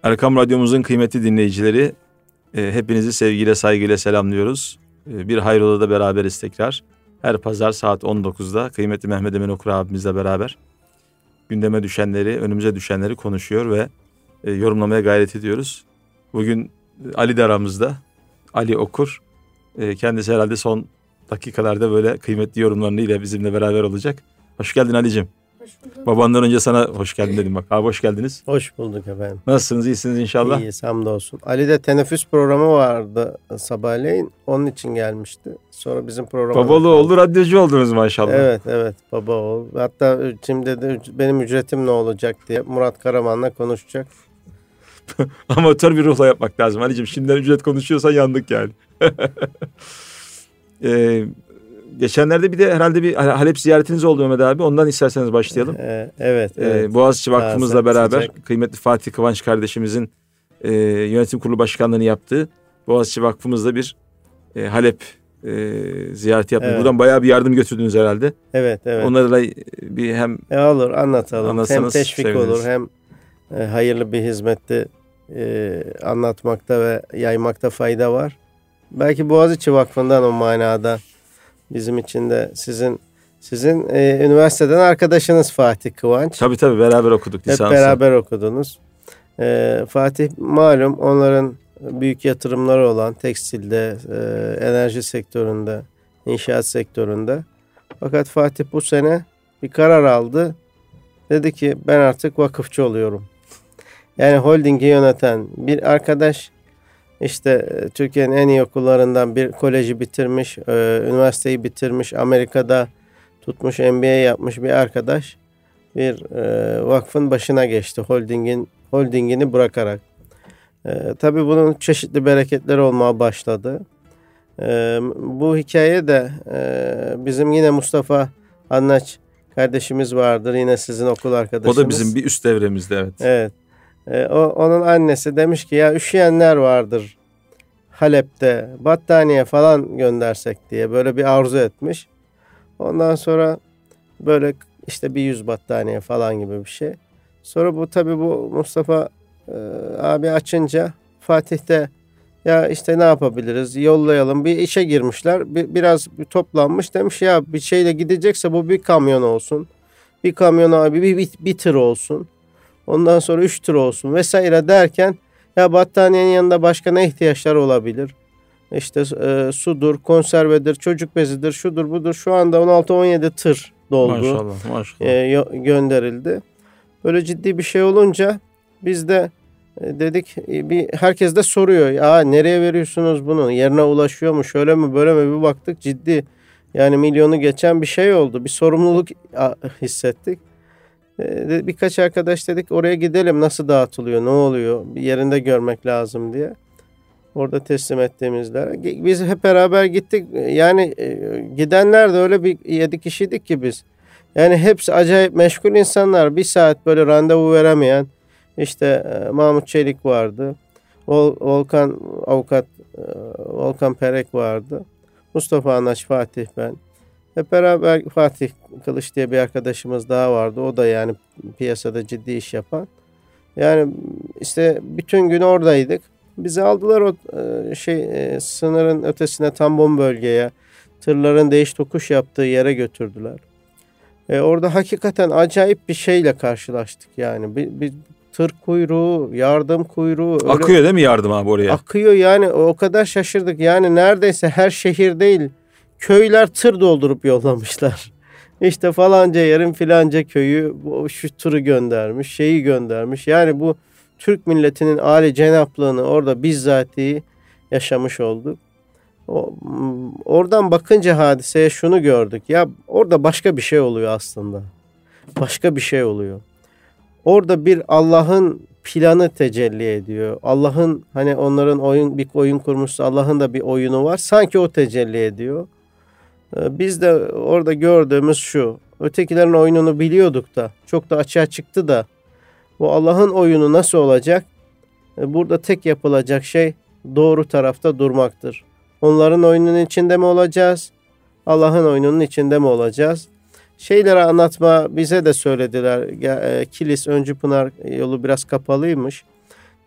Erkam Radyomuzun kıymetli dinleyicileri, hepinizi sevgiyle, saygıyla selamlıyoruz. Bir Hayrola'da beraberiz tekrar. Her pazar saat 19'da kıymetli Mehmet Emin Okur abimizle beraber gündeme düşenleri, önümüze düşenleri konuşuyor ve yorumlamaya gayret ediyoruz. Bugün Ali de aramızda, Ali Okur. Kendisi herhalde son dakikalarda böyle kıymetli yorumlarıyla bizimle beraber olacak. Hoş geldin Ali'cim. Hoş bulduk. Babandan önce sana hoş geldin dedim bak. Abi hoş geldiniz. Hoş bulduk efendim. Nasılsınız? İyisiniz inşallah. İyiyiz hamdolsun. Ali'de teneffüs programı vardı sabahleyin. Onun için gelmişti. Sonra bizim programımız... Babalı oldu, radyocu oldunuz maşallah. Evet baba ol. Hatta şimdi de benim ücretim ne olacak diye Murat Karaman'la konuşacak. Amatör bir ruhla yapmak lazım. Ali'cim şimdiden ücret konuşuyorsan yandık yani. Geçenlerde bir de herhalde bir Halep ziyaretiniz oldu Mehmet abi. Ondan isterseniz başlayalım. Evet. Boğaziçi Vakfımızla beraber sıcak. kıymetli Fatih Kıvanç kardeşimizin yönetim kurulu başkanlığını yaptığı Boğaziçi Vakfımızda bir Halep ziyareti yaptınız. Evet. Buradan bayağı bir yardım götürdünüz herhalde. Evet. Onlarla bir hem Olur anlatalım. Hem teşvik seviniriz. olur hem hayırlı bir hizmette anlatmakta ve yaymakta fayda var. Belki Boğaziçi Vakfı'ndan o manada bizim için de sizin üniversiteden arkadaşınız Fatih Kıvanç. Tabii beraber okuduk lisansı. Hep beraber okudunuz. Fatih malum onların büyük yatırımları olan tekstilde, enerji sektöründe, inşaat sektöründe. Fakat Fatih bu sene bir karar aldı. Dedi ki ben artık vakıfçı oluyorum. Yani holdingi yöneten bir arkadaş işte Türkiye'nin en iyi okullarından bir koleji bitirmiş, üniversiteyi bitirmiş, Amerika'da tutmuş MBA yapmış bir arkadaş bir vakfın başına geçti holdingini bırakarak. Tabii bunun çeşitli bereketleri olmaya başladı. Bu hikaye de bizim yine Mustafa Anlaç kardeşimiz vardır. Yine sizin okul arkadaşımız. O da bizim bir üst devremizde evet. Evet. Onun annesi demiş ki ya üşüyenler vardır Halep'te battaniye falan göndersek diye böyle bir arzu etmiş. Ondan sonra böyle işte bir 100 battaniye falan gibi bir şey. Sonra bu tabii bu Mustafa abi açınca Fatih de ya işte ne yapabiliriz yollayalım bir işe girmişler biraz toplanmış demiş ya bir şeyle gidecekse bu bir kamyon olsun. Bir kamyon abi bir tır olsun. Ondan sonra 3 tır olsun vesaire derken ya battaniyenin yanında başka ne ihtiyaçlar olabilir? İşte sudur, konservedir, çocuk bezidir, şudur budur. Şu anda 16-17 tır doldu. Maşallah. Gönderildi. Böyle ciddi bir şey olunca biz de dedik herkes de soruyor. Ya nereye veriyorsunuz bunu? Yerine ulaşıyor mu? Şöyle mi böyle mi? Bir baktık ciddi. Yani milyonu geçen bir şey oldu. Bir sorumluluk hissettik. Birkaç arkadaş dedik oraya gidelim nasıl dağıtılıyor ne oluyor bir yerinde görmek lazım diye orada teslim ettiğimizler biz hep beraber gittik yani gidenler de öyle bir 7 kişiydik ki biz yani hepsi acayip meşgul insanlar bir saat böyle randevu veremeyen işte Mahmut Çelik vardı Volkan avukat Volkan Perek vardı Mustafa Anaç Fatih ben. Hep beraber Fatih Kılıç diye bir arkadaşımız daha vardı. O da yani piyasada ciddi iş yapan. Yani işte bütün gün oradaydık. Bizi aldılar o sınırın ötesine Tambon bölgeye. Tırların değiş tokuş yaptığı yere götürdüler. Orada hakikaten acayip bir şeyle karşılaştık yani. Bir tır kuyruğu, yardım kuyruğu. Akıyor değil mi yardım abi oraya? Akıyor yani o kadar şaşırdık. Yani neredeyse her şehir değil. Köyler tır doldurup yollamışlar. İşte falanca yerin filanca köyü şu tırı göndermiş, şeyi göndermiş. Yani bu Türk milletinin âli cenaplığını orada bizzatihi yaşamış olduk. Oradan bakınca hadiseye şunu gördük. Ya orada başka bir şey oluyor aslında. Başka bir şey oluyor. Orada bir Allah'ın planı tecelli ediyor. Allah'ın hani onların bir oyun kurmuşsa Allah'ın da bir oyunu var. Sanki o tecelli ediyor. Biz de orada gördüğümüz şu. Ötekilerin oyununu biliyorduk da. Çok da açığa çıktı da. Bu Allah'ın oyunu nasıl olacak? Burada tek yapılacak şey doğru tarafta durmaktır. Onların oyunun içinde mi olacağız? Allah'ın oyununun içinde mi olacağız? Şeyleri anlatma bize de söylediler. Kilis, Öncü Pınar yolu biraz kapalıymış.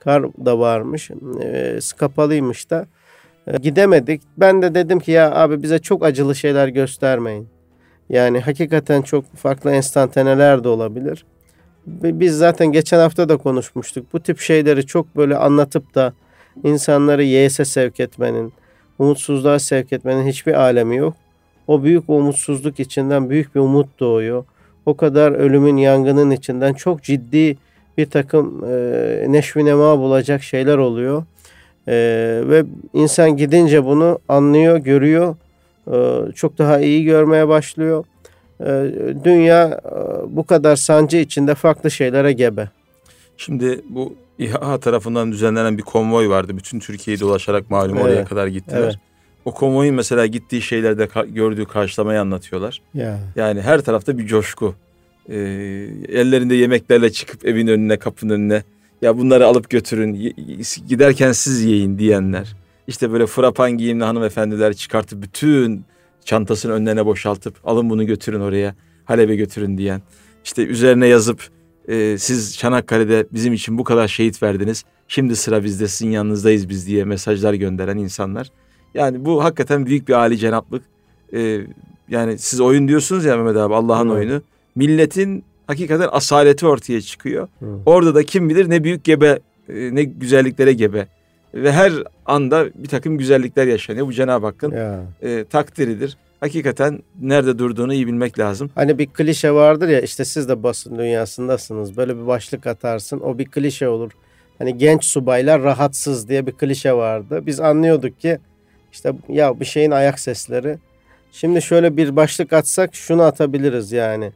Kar da varmış. Kapalıymış da. Gidemedik. Ben de dedim ki ya abi bize çok acılı şeyler göstermeyin. Yani hakikaten çok farklı enstantaneler de olabilir. Biz zaten geçen hafta da konuşmuştuk. Bu tip şeyleri çok böyle anlatıp da insanları yeyese sevk etmenin, umutsuzluğa sevk etmenin hiçbir alemi yok. O büyük umutsuzluk içinden büyük bir umut doğuyor. O kadar ölümün, yangının içinden çok ciddi bir takım neşvi nema bulacak şeyler oluyor. Ve insan gidince bunu anlıyor, görüyor. Çok daha iyi görmeye başlıyor. Dünya bu kadar sancı içinde farklı şeylere gebe. Şimdi bu İHA tarafından düzenlenen bir konvoy vardı. Bütün Türkiye'yi dolaşarak malum oraya kadar gittiler. Evet. O konvoyun mesela gittiği şeylerde gördüğü karşılamayı anlatıyorlar. Yani her tarafta bir coşku. Ellerinde yemeklerle çıkıp evin önüne, kapının önüne, ya bunları alıp götürün, giderken siz yiyin diyenler. İşte böyle frapan giyimli hanımefendiler çıkartıp bütün çantasını önlerine boşaltıp alın bunu götürün oraya, Halep'e götürün diyen. İşte üzerine yazıp siz Çanakkale'de bizim için bu kadar şehit verdiniz, şimdi sıra bizde, sizin yanınızdayız biz diye mesajlar gönderen insanlar. Yani bu hakikaten büyük bir âlicenaplık. Yani siz oyun diyorsunuz ya Mehmet abi, Allah'ın oyunu. Milletin hakikaten asaleti ortaya çıkıyor. Orada da kim bilir ne büyük gebe, ne güzelliklere gebe. Ve her anda bir takım güzellikler yaşanıyor. Bu Cenab-ı Hakk'ın takdiridir. Hakikaten nerede durduğunu iyi bilmek lazım. Hani bir klişe vardır ya, işte siz de basın dünyasındasınız. Böyle bir başlık atarsın, o bir klişe olur. Hani genç subaylar rahatsız diye bir klişe vardı. Biz anlıyorduk ki işte ya bir şeyin ayak sesleri. Şimdi şöyle bir başlık atsak şunu atabiliriz yani.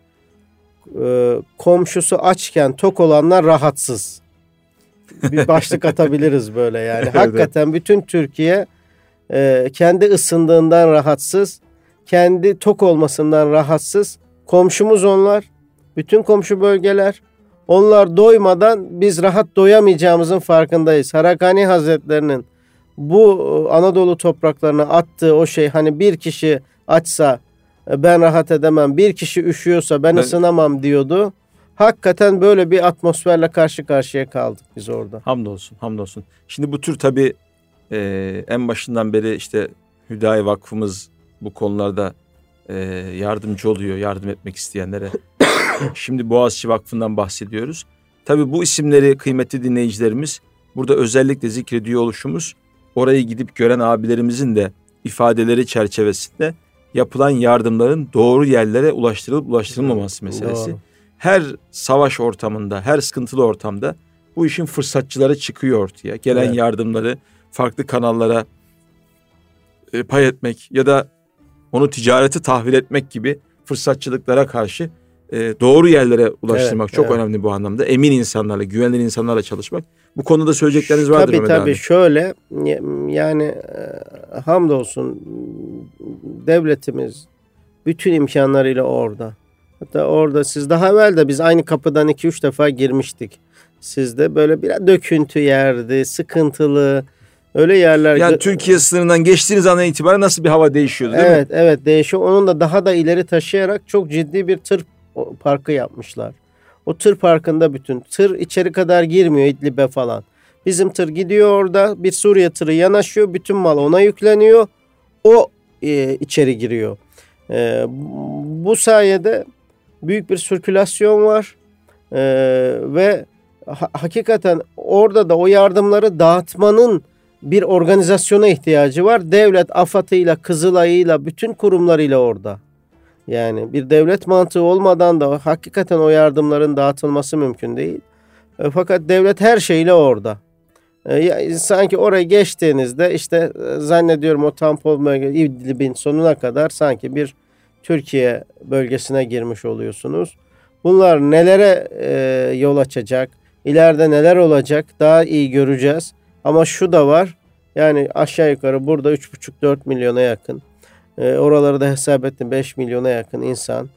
Komşusu açken tok olanlar rahatsız. Bir başlık atabiliriz böyle yani. Evet. Hakikaten bütün Türkiye kendi ısındığından rahatsız, kendi tok olmasından rahatsız. Komşumuz onlar. Bütün komşu bölgeler. Onlar doymadan biz rahat doyamayacağımızın farkındayız. Harakani Hazretlerinin bu Anadolu topraklarına attığı o şey, hani bir kişi açsa ben rahat edemem, bir kişi üşüyorsa ben ısınamam diyordu. Hakikaten böyle bir atmosferle karşı karşıya kaldık biz orada. Hamdolsun, hamdolsun. Şimdi bu tür tabii en başından beri işte Hüdayi Vakfımız bu konularda yardımcı oluyor, yardım etmek isteyenlere. Şimdi Boğaziçi Vakfı'ndan bahsediyoruz. Tabii bu isimleri kıymetli dinleyicilerimiz burada özellikle zikrediyor oluşumuz, orayı gidip gören abilerimizin de ifadeleri çerçevesinde yapılan yardımların doğru yerlere ulaştırılıp ulaştırılmaması meselesi. Doğru. Her savaş ortamında, her sıkıntılı ortamda bu işin fırsatçıları çıkıyor ortaya. Gelen yardımları farklı kanallara pay etmek ya da onu ticareti tahvil etmek gibi fırsatçılıklara karşı doğru yerlere ulaştırmak çok önemli bu anlamda. Emin insanlarla, güvenilir insanlarla çalışmak. Bu konuda söyleyecekleriniz vardır Mehmet abi. Tabii şöyle yani hamdolsun devletimiz bütün imkanlarıyla orada. Hatta orada siz daha evvel de biz aynı kapıdan 2-3 defa girmiştik. Sizde böyle biraz döküntü yerdi, sıkıntılı öyle yerler. Yani Türkiye sınırından geçtiğiniz andan itibaren nasıl bir hava değişiyordu değil mi? Evet değişiyor. Onun da daha da ileri taşıyarak çok ciddi bir tır parkı yapmışlar. O tır parkında bütün tır içeri kadar girmiyor İdlib'e falan. Bizim tır gidiyor orada, bir Suriye tırı yanaşıyor, bütün mal ona yükleniyor. O içeri giriyor. Bu sayede büyük bir sirkülasyon var ve hakikaten orada da o yardımları dağıtmanın bir organizasyona ihtiyacı var. Devlet AFAD'ıyla, Kızılay'ıyla, bütün kurumlarıyla orada. Yani bir devlet mantığı olmadan da hakikaten o yardımların dağıtılması mümkün değil. Fakat devlet her şeyle orada. Sanki oraya geçtiğinizde işte zannediyorum o tampon bölge İdlib'in sonuna kadar sanki bir Türkiye bölgesine girmiş oluyorsunuz. Bunlar nelere yol açacak? İleride neler olacak? Daha iyi göreceğiz. Ama şu da var. Yani aşağı yukarı burada 3,5-4 milyona yakın. Oraları da hesap ettim 5 milyona yakın insan.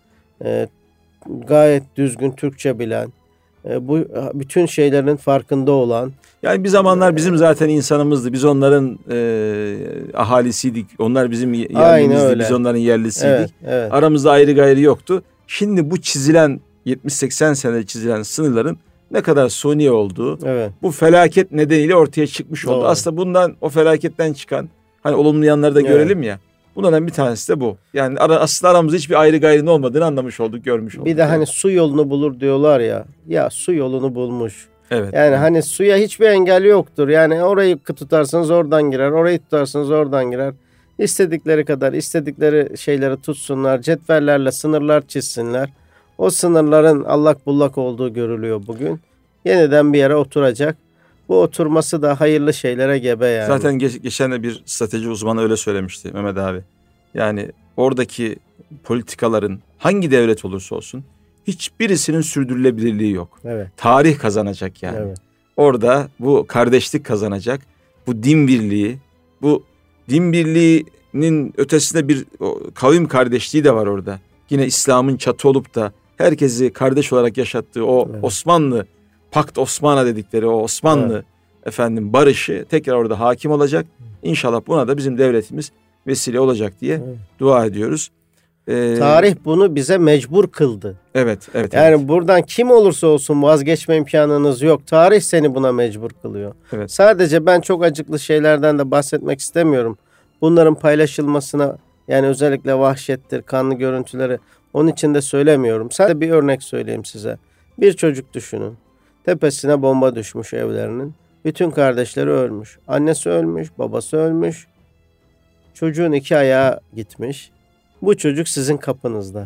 Gayet düzgün Türkçe bilen. Bu bütün şeylerin farkında olan. Yani bir zamanlar bizim zaten insanımızdı. Biz onların ahalisiydik. Onlar bizim yerlimizdi. Biz onların yerlisiydik. Evet. Aramızda ayrı gayrı yoktu. Şimdi bu çizilen 70-80 senede çizilen sınırların ne kadar suni olduğu Evet. bu felaket nedeniyle ortaya çıkmış oldu. Doğru. Aslında bundan, o felaketten çıkan hani olumlu yanları da Evet. görelim ya. Bunlardan bir tanesi de bu. Yani aslında aramızda hiçbir ayrı gayrının olmadığını anlamış olduk, görmüş olduk. Bir de hani su yolunu bulur diyorlar ya. Ya su yolunu bulmuş. Evet. Yani evet. hani suya hiçbir engel yoktur. Yani orayı tutarsanız oradan girer. Orayı tutarsanız oradan girer. İstedikleri kadar istedikleri şeyleri tutsunlar. Cetvellerle sınırlar çizsinler. O sınırların allak bullak olduğu görülüyor bugün. Yeniden bir yere oturacak. Bu oturması da hayırlı şeylere gebe yani. Zaten geçen de bir strateji uzmanı öyle söylemişti Mehmet abi. Yani oradaki politikaların hangi devlet olursa olsun hiçbirisinin sürdürülebilirliği yok. Evet. Tarih kazanacak yani. Evet. Orada bu kardeşlik kazanacak. Bu din birliği, bu din birliğinin ötesinde bir kavim kardeşliği de var orada. Yine İslam'ın çatı olup da herkesi kardeş olarak yaşattığı o Evet. Osmanlı, Pakt Osman'a dedikleri o Osmanlı barışı tekrar orada hakim olacak. İnşallah buna da bizim devletimiz vesile olacak diye dua ediyoruz. Tarih bunu bize mecbur kıldı. Evet. Yani buradan kim olursa olsun vazgeçme imkanınız yok. Tarih seni buna mecbur kılıyor. Evet. Sadece ben çok acıklı şeylerden de bahsetmek istemiyorum. Bunların paylaşılmasına, yani özellikle vahşettir, kanlı görüntüleri, onun için de söylemiyorum. Sadece bir örnek söyleyeyim size. Bir çocuk düşünün. Tepesine bomba düşmüş evlerinin. Bütün kardeşleri ölmüş. Annesi ölmüş, babası ölmüş. Çocuğun 2 ayağı gitmiş. Bu çocuk sizin kapınızda.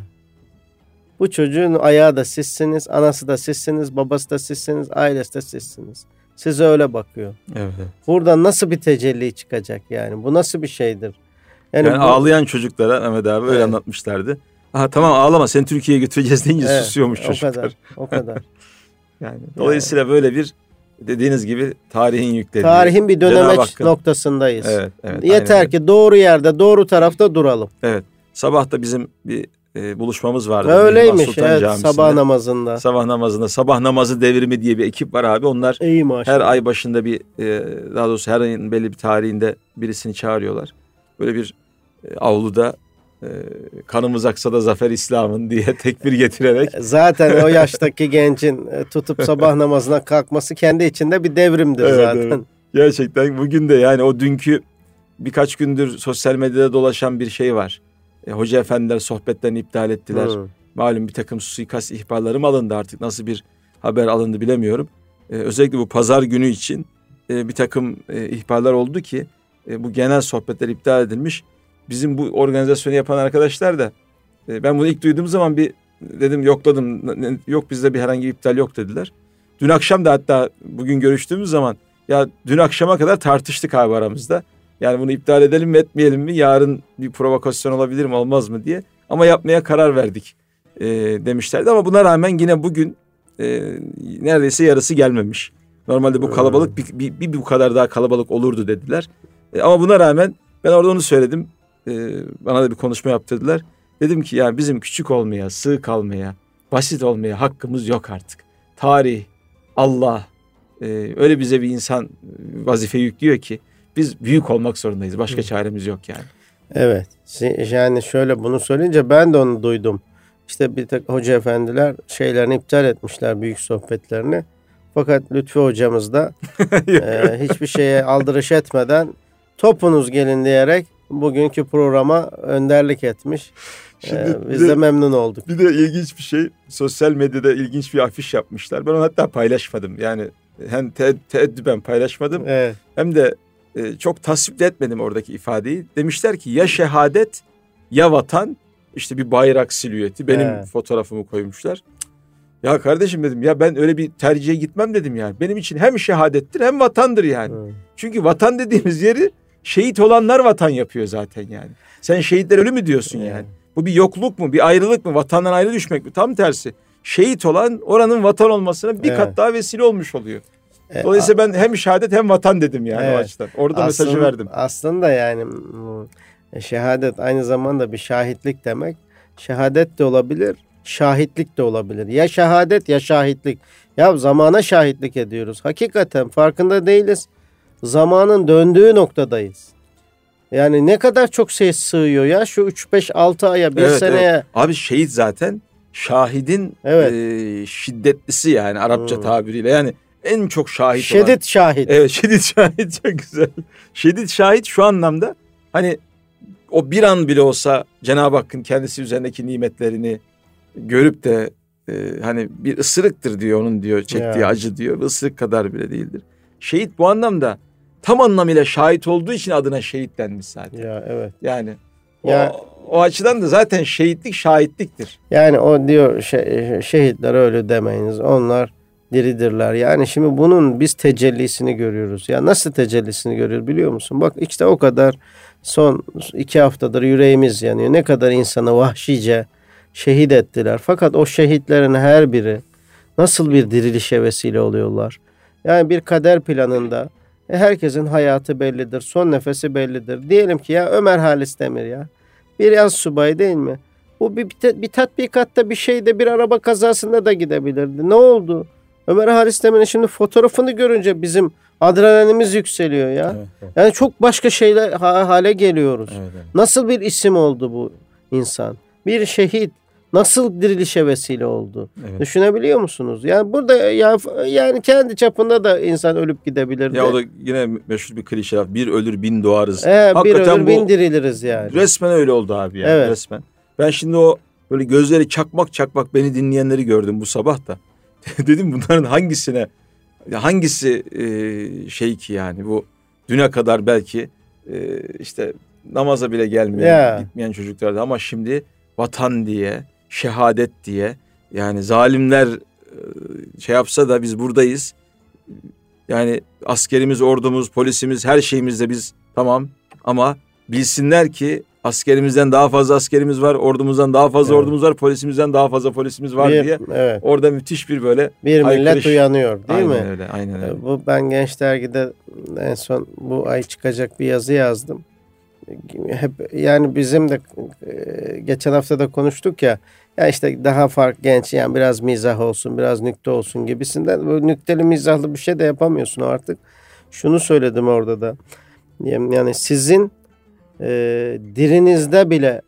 Bu çocuğun ayağı da sizsiniz, anası da sizsiniz, babası da sizsiniz, ailesi de sizsiniz. Size öyle bakıyor. Evet. Buradan nasıl bir tecelli çıkacak yani? Bu nasıl bir şeydir? Yani bu... ağlayan çocuklara Mehmet abi öyle anlatmışlardı. Aha, tamam ağlama, seni Türkiye'ye götüreceğiz deyince susuyormuş çocuklar. O kadar. Yani dolayısıyla böyle bir, dediğiniz gibi tarihin yüklediği. Tarihin bir dönemeç noktasındayız. Evet. Yeter ki doğru yerde, doğru tarafta duralım. Evet. Sabah da bizim bir buluşmamız vardı. Öyleymiş, evet, sabah namazında. Sabah namazı devrimi diye bir ekip var abi. Onlar her ay başında daha doğrusu her ayın belli bir tarihinde birisini çağırıyorlar. Böyle bir avluda kanımız aksa da zafer İslam'ın diye tekbir getirerek. Zaten o yaştaki gencin tutup sabah namazına kalkması kendi içinde bir devrimdir zaten. Evet. Gerçekten bugün de yani o dünkü birkaç gündür sosyal medyada dolaşan bir şey var. Hoca efendiler sohbetlerini iptal ettiler. Malum bir takım suikast ihbarları mı alındı, artık nasıl bir haber alındı bilemiyorum. Özellikle bu pazar günü için bir takım ihbarlar oldu ki bu genel sohbetler iptal edilmiş. Bizim bu organizasyonu yapan arkadaşlar da ben bunu ilk duyduğum zaman bir dedim, yokladım. Yok, bizde bir herhangi bir iptal yok dediler. Dün akşam da, hatta bugün görüştüğümüz zaman, ya dün akşama kadar tartıştık abi aramızda. Yani bunu iptal edelim mi etmeyelim mi? Yarın bir provokasyon olabilir mi olmaz mı diye. Ama yapmaya karar verdik demişlerdi. Ama buna rağmen yine bugün neredeyse yarısı gelmemiş. Normalde bu kalabalık bir bu kadar daha kalabalık olurdu dediler. Ama buna rağmen ben orada onu söyledim. Bana da bir konuşma yaptırdılar. Dedim ki ya bizim küçük olmaya, sığ kalmaya, basit olmaya hakkımız yok artık. Tarih, Allah öyle bize bir insan vazife yüklüyor ki biz büyük olmak zorundayız. Başka çaremiz yok yani. Evet. Yani şöyle, bunu söyleyince ben de onu duydum. İşte bir tek hoca efendiler şeylerini iptal etmişler, büyük sohbetlerini. Fakat Lütfi hocamız da hiçbir şeye aldırış etmeden topunuz gelin diyerek bugünkü programa önderlik etmiş. Biz de memnun olduk. Bir de ilginç bir şey, sosyal medyada ilginç bir afiş yapmışlar. Ben onu hatta paylaşmadım. Yani hem teeddüben paylaşmadım. Evet. Hem de çok tasvip etmedim oradaki ifadeyi. Demişler ki ya şehadet ya vatan, işte bir bayrak silüeti, benim fotoğrafımı koymuşlar. Ya kardeşim dedim, ya ben öyle bir tercihe gitmem dedim yani. Benim için hem şehadettir hem vatandır yani. Çünkü vatan dediğimiz yeri şehit olanlar vatan yapıyor zaten yani. Sen şehitler ölü mü diyorsun yani? Bu bir yokluk mu, bir ayrılık mı, vatandan ayrı düşmek mi? Tam tersi. Şehit olan oranın vatan olmasına bir kat daha vesile olmuş oluyor. Dolayısıyla ben hem şehadet hem vatan dedim yani o açıdan. Orada mesajı verdim. Aslında yani şehadet aynı zamanda bir şahitlik demek. Şehadet de olabilir, şahitlik de olabilir. Ya şehadet ya şahitlik. Ya zamana şahitlik ediyoruz. Hakikaten farkında değiliz. Zamanın döndüğü noktadayız. Yani ne kadar çok şey sığıyor ya şu 3-5-6 aya, bir seneye. Evet. Abi şehit zaten şahidin şiddetlisi yani Arapça tabiriyle. Yani en çok şahit olan. Şiddet şahit. Evet, şiddet şahit çok güzel. Şiddet şahit şu anlamda hani o bir an bile olsa Cenab-ı Hakk'ın kendisi üzerindeki nimetlerini görüp de hani bir ısırıktır diyor onun diyor çektiği acı diyor. Bir ısırık kadar bile değildir. Şehit bu anlamda tam anlamıyla şahit olduğu için adına şehit denmiş zaten. Ya evet. Yani o açıdan da zaten şehitlik şahitliktir. Yani o diyor şehitler öyle demeyiniz. Onlar diridirler. Yani şimdi bunun biz tecellisini görüyoruz. Ya nasıl tecellisini görüyoruz biliyor musun? Bak işte o kadar son 2 haftadır yüreğimiz yanıyor. Ne kadar insanı vahşice şehit ettiler. Fakat o şehitlerin her biri nasıl bir dirilişe vesile oluyorlar. Yani bir kader planında herkesin hayatı bellidir. Son nefesi bellidir. Diyelim ki ya Ömer Halis Demir ya. Bir yaz subayı değil mi? Bu bir tatbikatta bir şeyde bir araba kazasında da gidebilirdi. Ne oldu? Ömer Halis Demir'in şimdi fotoğrafını görünce bizim adrenalinimiz yükseliyor ya. Evet. Yani çok başka şeyler hale geliyoruz. Evet. Nasıl bir isim oldu bu insan? Bir şehit nasıl dirilişe vesile oldu? Evet. Düşünebiliyor musunuz? Yani burada yani kendi çapında da insan ölüp gidebilirdi. Ya o da yine meşhur bir klişe. Bir ölür bin doğarız. Bir ölür bin diriliriz yani. Resmen öyle oldu abi yani. Evet. Resmen. Ben şimdi o böyle gözleri çakmak çakmak beni dinleyenleri gördüm bu sabah da. Dedim bunların hangisi şey ki yani bu düne kadar belki işte namaza bile gitmeyen çocuklardı ama şimdi vatan diye, şehadet diye yani zalimler şey yapsa da biz buradayız. Yani askerimiz, ordumuz, polisimiz, her şeyimizde biz tamam ama bilsinler ki askerimizden daha fazla askerimiz var, ordumuzdan daha fazla ordumuz var, polisimizden daha fazla polisimiz var diye. Evet. Orada müthiş bir böyle bir millet uyanıyor değil aynen mi? Öyle, aynen öyle. Bu ben Genç Dergi'de en son bu ay çıkacak bir yazı yazdım. Hep yani bizim de geçen hafta da konuştuk ya işte daha genç yani biraz mizah olsun, biraz nükte olsun gibisinden. Böyle nükteli mizahlı bir şey de yapamıyorsun artık. Şunu söyledim orada da. Yani sizin dirinizde bile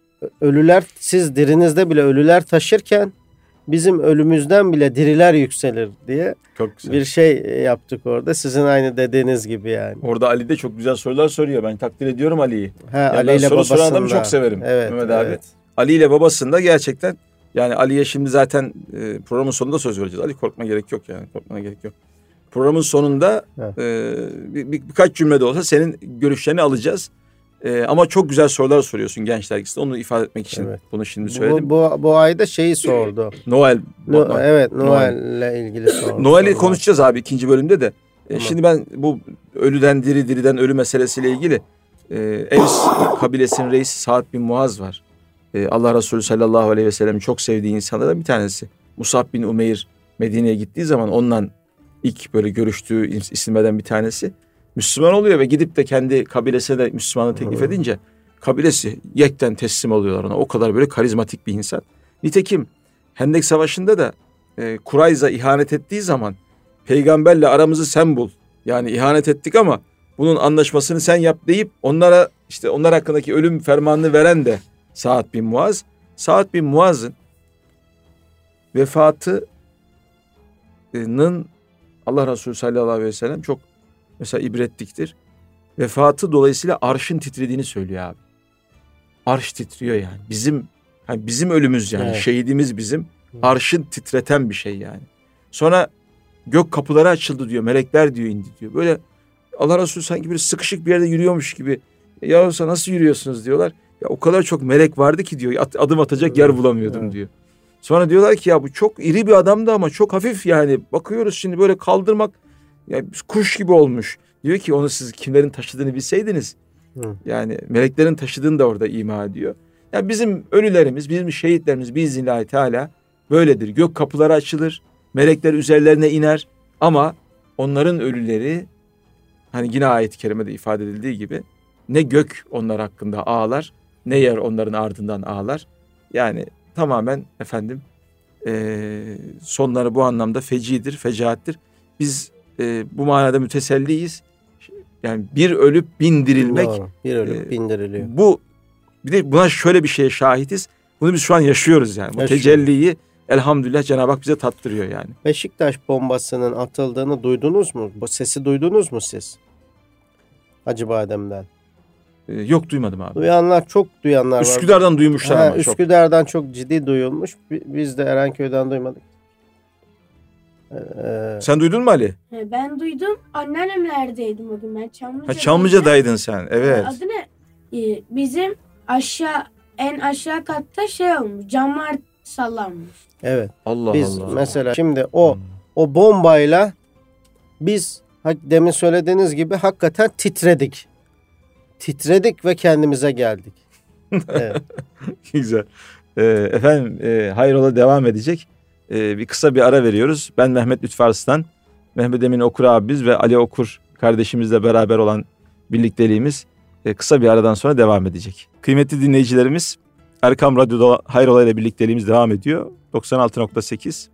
ölüler taşırken bizim ölümüzden bile diriler yükselir diye bir şey yaptık orada. Sizin aynı dediğiniz gibi yani. Orada Ali de çok güzel sorular soruyor. Ben takdir ediyorum Ali'yi. Ali ile soru soran adamı çok severim. Evet, Mehmet abi. Ali ile babasında gerçekten yani Ali'ye şimdi zaten programın sonunda söz vereceğiz. Ali korkma gerek yok yani. Korkmana gerek yok. Programın sonunda birkaç cümle de olsa senin görüşlerini alacağız. Ama çok güzel sorular soruyorsun Genç Dergisi'nde. Onu ifade etmek için bunu şimdi söyledim. Bu ayda şeyi sordu. Noel. Noel'le ilgili sordu. Noel'i konuşacağız abi 2. bölümde de. Şimdi ben bu ölüden diri, diriden ölü meselesiyle ilgili Evs kabilesinin reisi Sa'd bin Muaz var. Allah Resulü sallallahu aleyhi ve sellem'in çok sevdiği insanlardan bir tanesi. Musab bin Umeyr Medine'ye gittiği zaman ondan ilk böyle görüştüğü isimlerden bir tanesi. Müslüman oluyor ve gidip de kendi kabilesine de Müslümanlığı teklif edince kabilesi yekten teslim oluyorlar ona. O kadar böyle karizmatik bir insan. Nitekim Hendek Savaşı'nda da Kurayza ihanet ettiği zaman peygamberle aramızı sen bul. Yani ihanet ettik ama bunun anlaşmasını sen yap deyip onlara işte onlar hakkındaki ölüm fermanını veren de Sa'd bin Muaz. Sa'd bin Muaz'ın vefatının Allah Resulü sallallahu aleyhi ve sellem çok mesela ibretliktir. Vefatı dolayısıyla arşın titrediğini söylüyor abi. Arş titriyor yani. Bizim ölümümüz yani. Evet. Şehidimiz bizim. Arşın titreten bir şey yani. Sonra gök kapıları açıldı diyor. Melekler diyor indi diyor. Böyle Allah Resulü sanki bir sıkışık bir yerde yürüyormuş gibi. Ya nasıl yürüyorsunuz diyorlar. Ya o kadar çok melek vardı ki diyor. Adım atacak yer bulamıyordum diyor. Sonra diyorlar ki ya bu çok iri bir adamdı ama çok hafif yani. Bakıyoruz şimdi böyle kaldırmak ya kuş gibi olmuş. Diyor ki onu siz kimlerin taşıdığını bilseydiniz. Yani meleklerin taşıdığını da orada ima ediyor. Yani bizim ölülerimiz, bizim şehitlerimiz biiznillahü teala böyledir. Gök kapıları açılır. Melekler üzerlerine iner. Ama onların ölüleri hani yine ayet-i kerimede ifade edildiği gibi ne gök onlar hakkında ağlar ne yer onların ardından ağlar. Yani tamamen efendim sonları bu anlamda fecidir, fecaattir. Biz bu manada müteselliyiz. Yani bir ölüp bin dirilmek. Doğru. Bir ölüp bin diriliyor. Bu bir de buna şöyle bir şeye şahitiz. Bunu biz şu an yaşıyoruz yani. Bu tecelliyi elhamdülillah Cenab-ı Hak bize tattırıyor yani. Beşiktaş bombasının atıldığını duydunuz mu? Bu sesi duydunuz mu siz? Acıbadem'den. Yok, duymadım abi. Çok duyanlar var. Üsküdar'dan duymuşlar ama çok. Üsküdar'dan çok ciddi duyulmuş. Biz de Erenköy'den duymadık. Sen duydun mu Ali? Ben duydum. Anneannemlerdeydim o gün. Ben Çamlıca'daydım. Çamlıca'daydın sen. Evet. Adı ne? Bizim en aşağı katta şey olmuş. Camlar sallanmış. Evet. Allah Biz Allah. mesela şimdi o bombayla biz demin söylediğiniz gibi hakikaten titredik. Titredik ve kendimize geldik. Evet. Güzel. Efendim hayrola devam edecek. Bir kısa bir ara veriyoruz. Ben Mehmet Lütfü Arslan, Mehmet Emin Okur abimiz ve Ali Okur kardeşimizle beraber olan birlikteliğimiz kısa bir aradan sonra devam edecek. Kıymetli dinleyicilerimiz, Erkam Radyo'da hayrola ile birlikteliğimiz devam ediyor. 96.8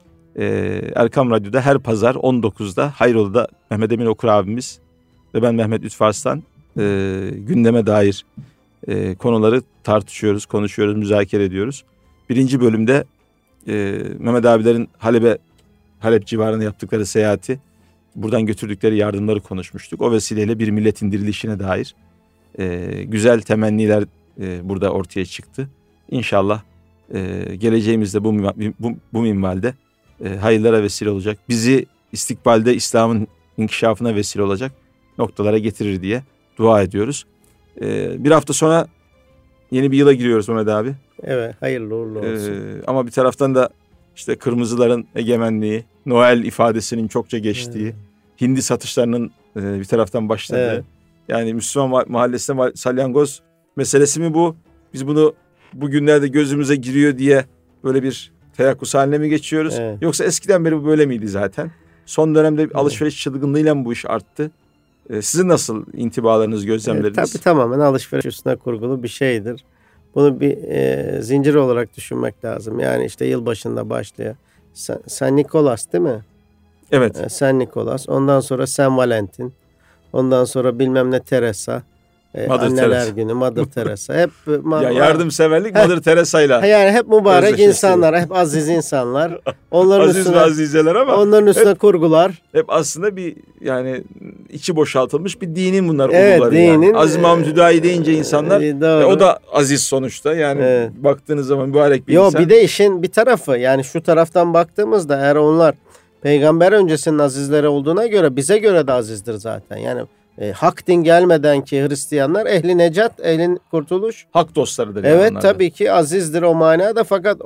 Erkam Radyo'da her pazar 19'da hayrolada Mehmet Emin Okur abimiz ve ben Mehmet Lütfü Arslan gündeme dair konuları tartışıyoruz, konuşuyoruz, müzakere ediyoruz. Birinci bölümde Mehmet abilerin Halep civarına yaptıkları seyahati, buradan götürdükleri yardımları konuşmuştuk. O vesileyle bir milletin dirilişine dair güzel temenniler burada ortaya çıktı. İnşallah geleceğimizde bu minvalde hayırlara vesile olacak. Bizi istikbalde İslam'ın inkişafına vesile olacak noktalara getirir diye dua ediyoruz. Bir hafta sonra yeni bir yıla giriyoruz Mehmet abi. Evet, hayırlı uğurlu olsun. Ama bir taraftan da işte kırmızıların egemenliği, Noel ifadesinin çokça geçtiği, hindi satışlarının bir taraftan başladığı. Evet. Yani Müslüman mahallesinde salyangoz meselesi mi bu? Biz bunu bugünlerde gözümüze giriyor diye böyle bir teyakkuz haline mi geçiyoruz? Evet. Yoksa eskiden beri bu böyle miydi zaten? Son dönemde alışveriş çılgınlığıyla mı bu iş arttı? Sizin nasıl intibalarınız, gözlemleriniz? Tabii tamamen alışveriş üstüne kurgulu bir şeydir. Bunu bir zincir olarak düşünmek lazım. Yani işte yılbaşında başlıyor. San Nikolas değil mi? Evet. San Nikolas. Ondan sonra San Valentin. Ondan sonra bilmem ne Teresa. Anneler Teresa. Günü, Mother Teresa. Hep yardımseverlik Mother Teresa'yla. Yani hep mübarek özdeşleşti. insanlar, hep aziz insanlar. Onların Aziz üstüne, ve azizeler ama onların üstüne kurgular. hep aslında bir yani içi boşaltılmış bir dinin bunlar. Evet, uluları dinin. Yani. Aziz Mahmud Hüdayi deyince insanlar o da aziz sonuçta. Yani baktığınız zaman mübarek bir insan. Bir de işin bir tarafı, yani şu taraftan baktığımızda eğer onlar peygamber öncesinin azizleri olduğuna göre bize göre de azizdir zaten. Yani hak din gelmeden ki Hristiyanlar ehli necat, ehli kurtuluş. Hak dostlarıdır. Evet, yani tabii ki azizdir o manada, fakat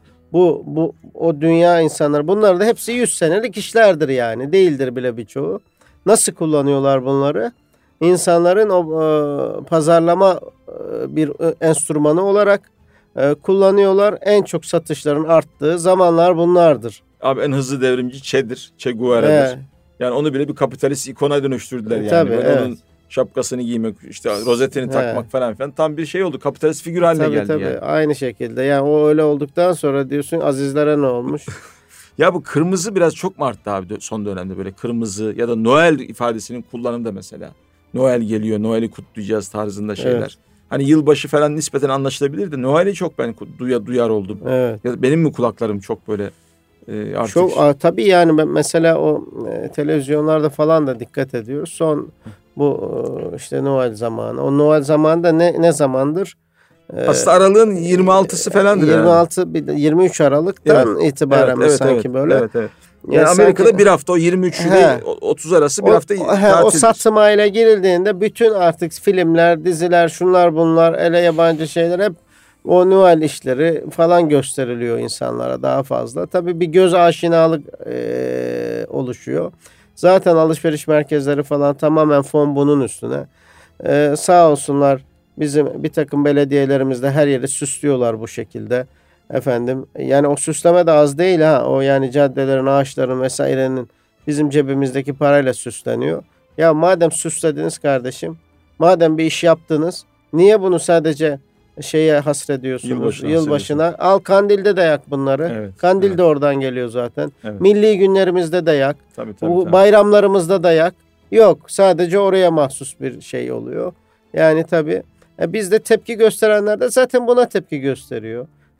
o dünya insanları, bunlar da hepsi 100 senelik işlerdir yani, değildir bile birçoğu. Nasıl kullanıyorlar bunları? İnsanların o pazarlama bir enstrümanı olarak kullanıyorlar. En çok satışların arttığı zamanlar bunlardır. Abi en hızlı devrimci Che Guevara'dır. Yani onu bile bir kapitalist ikona dönüştürdüler yani. Tabii, Onun şapkasını giymek, işte rozetini takmak falan filan tam bir şey oldu. Kapitalist figür haline geldi yani. Aynı şekilde. Yani o öyle olduktan sonra diyorsun azizlere ne olmuş? Ya bu kırmızı biraz çok mu arttı abi son dönemde, böyle kırmızı ya da Noel ifadesinin kullanımda mesela. Noel geliyor, Noel'i kutlayacağız tarzında şeyler. Evet. Hani yılbaşı falan nispeten anlaşılabilir de Noel'i çok ben duyar oldum. Evet. Ya benim mi kulaklarım çok böyle artık. Çok tabii yani ben mesela o televizyonlarda falan da dikkat ediyoruz. Son bu işte Noel zamanı. O Noel zamanı da ne zamandır? Aslında aralığın 26'sı falandır. 23 Aralık'tan itibaren sanki böyle. Evet. Yani Amerika'da bir hafta, o 23 ile 30 arası bir hafta tatildir. O Satım ayına girildiğinde bütün artık filmler, diziler, şunlar bunlar, ele yabancı şeyler hep o Noel işleri falan gösteriliyor insanlara daha fazla. Tabii bir göz aşinalık oluşuyor. Zaten alışveriş merkezleri falan tamamen fon bunun üstüne. Sağ olsunlar bizim bir takım belediyelerimizde her yeri süslüyorlar bu şekilde. Efendim yani o süsleme de az değil ha. O yani caddelerin, ağaçların vesairenin bizim cebimizdeki parayla süsleniyor. Ya madem süslediniz kardeşim, madem bir iş yaptınız, niye bunu sadece şeye hasrediyorsunuz? Yılbaşına. Al Kandil'de de yak bunları. Evet, Kandil de oradan geliyor zaten. Evet. Milli günlerimizde de yak. Tabii. Bayramlarımızda da yak. Yok, sadece oraya mahsus bir şey oluyor. Yani tabii biz de tepki gösterenler de zaten buna tepki gösteriyor.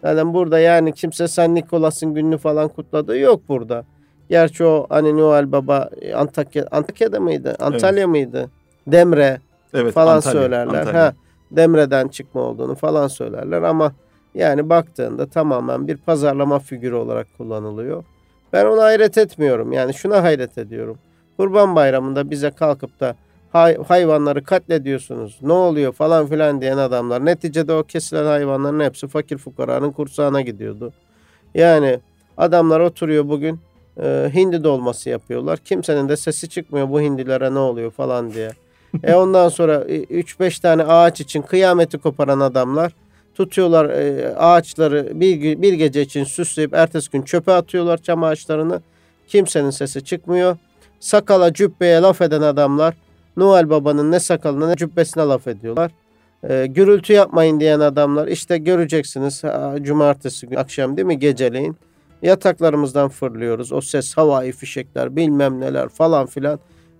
Zaten burada yani kimse San Nikolas'ın gününü falan kutladığı yok burada. Gerçi o hani Noel Baba Antakya'da mıydı? Antalya mıydı? Demre falan söylerler. Antalya. Demre'den çıkma olduğunu falan söylerler ama yani baktığında tamamen bir pazarlama figürü olarak kullanılıyor. Ben ona hayret etmiyorum. Yani şuna hayret ediyorum. Kurban Bayramı'nda bize kalkıp da hayvanları katlediyorsunuz, ne oluyor falan filan diyen adamlar. Neticede o kesilen hayvanların hepsi fakir fukaranın kursağına gidiyordu. Yani adamlar oturuyor bugün hindi dolması yapıyorlar. Kimsenin de sesi çıkmıyor bu hindilere ne oluyor falan diye. Ondan sonra 3-5 tane ağaç için kıyameti koparan adamlar tutuyorlar ağaçları bir gece için süsleyip ertesi gün çöpe atıyorlar çam ağaçlarını. Kimsenin sesi çıkmıyor. Sakala cübbeye laf eden adamlar Noel Baba'nın ne sakalına ne cübbesine laf ediyorlar. Gürültü yapmayın diyen adamlar işte göreceksiniz cumartesi günü akşam değil mi geceleyin yataklarımızdan fırlıyoruz. O ses havai fişekler bilmem neler falan filan.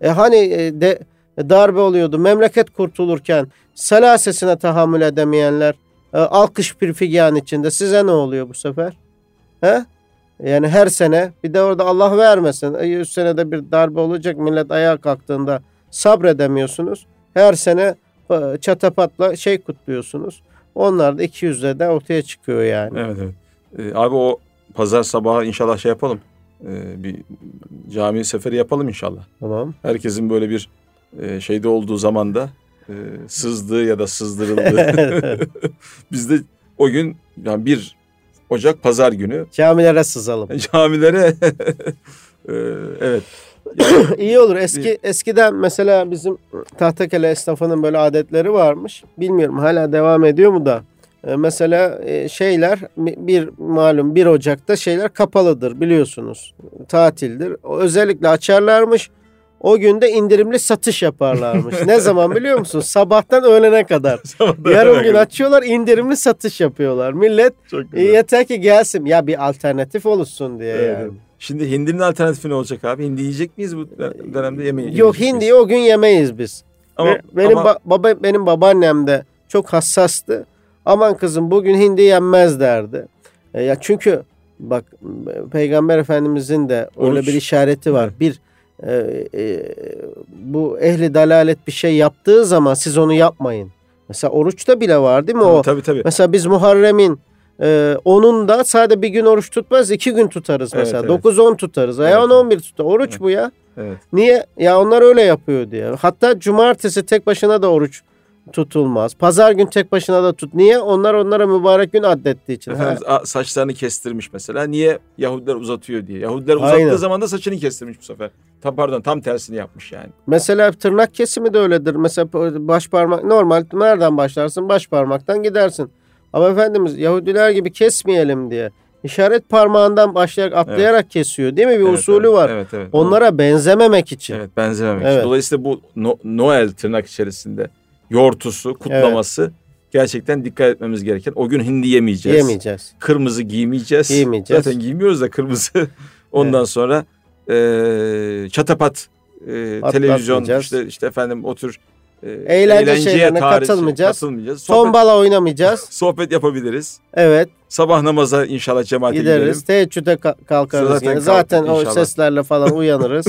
Darbe oluyordu memleket kurtulurken sela sesine tahammül edemeyenler alkış pirfigan içinde size ne oluyor bu sefer? He? Yani her sene bir de orada Allah vermesin 100 senede bir darbe olacak millet ayağa kalktığında sabredemiyorsunuz. Her sene çatapatla kutluyorsunuz. Onlar da 200'de de ortaya çıkıyor yani. Evet. Abi o pazar sabahı inşallah yapalım. Bir cami seferi yapalım inşallah. Tamam. Herkesin böyle bir şeyde olduğu zaman da sızdığı ya da sızdırıldığı. Biz de o gün yani 1 Ocak pazar günü camilere sızalım. Camilere evet. Yani, İyi olur. Eskiden mesela bizim Tahtakale esnafının böyle adetleri varmış. Bilmiyorum hala devam ediyor mu da. Mesela malum 1 Ocak'ta şeyler kapalıdır biliyorsunuz. Tatildir. Özellikle açarlarmış. O günde indirimli satış yaparlarmış. Ne zaman biliyor musun? Sabahtan öğlene kadar. Yarım gün açıyorlar indirimli satış yapıyorlar. Millet yeter ki gelsin. Ya bir alternatif olsun diye yani. Şimdi hindinin alternatifi ne olacak abi? Hindi yiyecek miyiz bu dönemde yemeği? Yok hindiyi o gün yemeyiz biz. Benim babaannem de çok hassastı. Aman kızım bugün hindi yenmez derdi. Ya çünkü bak Peygamber Efendimizin de öyle bir işareti var. Bir bu ehli dalalet bir şey yaptığı zaman siz onu yapmayın. Mesela oruçta bile var değil mi o? Tabii. Mesela biz Muharrem'in 10'unda sadece bir gün oruç tutmaz 2 gün tutarız mesela. Evet. 9-10 tutarız. Ya 10-11 tutar. Oruç bu ya. Evet. Niye? Ya onlar öyle yapıyor diye. Hatta cumartesi tek başına da oruç tutulmaz. Pazar gün tek başına da tut. Niye? Onlara mübarek gün addettiği için. Efendim saçlarını kestirmiş mesela. Niye? Yahudiler uzatıyor diye. Yahudiler uzattığı zaman da saçını kestirmiş bu sefer. Tam tersini yapmış yani. Mesela tırnak kesimi de öyledir. Mesela baş parmak normal nereden başlarsın? Baş parmaktan gidersin. Ama Efendimiz Yahudiler gibi kesmeyelim diye işaret parmağından başlayarak atlayarak kesiyor. Değil mi? Bir usulü var. Evet. Onlara benzememek için. Evet, benzememek için. Dolayısıyla bu Noel tırnak içerisinde yortusu, kutlaması gerçekten dikkat etmemiz gereken. O gün hindi yemeyeceğiz. Kırmızı giymeyeceğiz. Zaten giymiyoruz da kırmızı. Ondan sonra çatapat televizyon işte efendim o tür eğlence şeylerine katılmayacağız. Tombala oynamayacağız. Sohbet yapabiliriz. Evet. Sabah namaza inşallah cemaate gideriz. Teheccüde kalkarız. Zaten o seslerle falan uyanırız.